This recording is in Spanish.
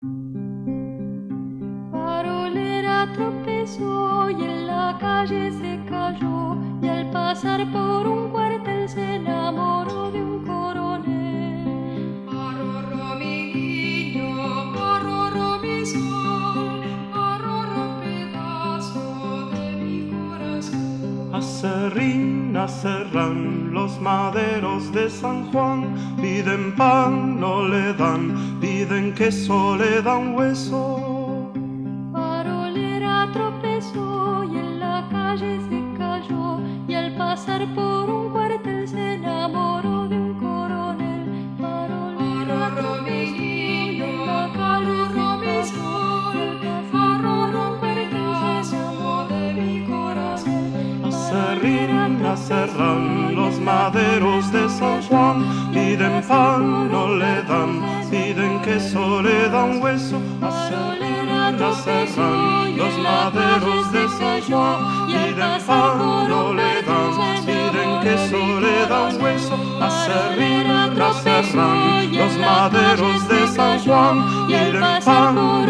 Farolera tropezó y en la calle se cayó, y al pasar por un cuartel se enamoró de un coronel. Arrorró mi niño, arrorró mi sol, arrorró pedazo de mi corazón. Acerrín, acerrán los maderos de San Juan, piden pan, no le dan, piden queso, le dan hueso. Farolera tropezó y en la calle se cayó, y al pasar por un cuartel se enamoró de un coronel. Farolera Arrorró mi niño, y en la calle arrorró mi se sol, cayó, arrorró pedazo de mi corazón. Acerrín, acerrán los maderos de San Juan, piden pan, no le dan, piden queso, le dan hueso. Acerrín, acerrán los maderos de San Juan, piden pan, no le dan, piden queso, le dan hueso. Acerrín, acerrán los maderos de San Juan, piden pan,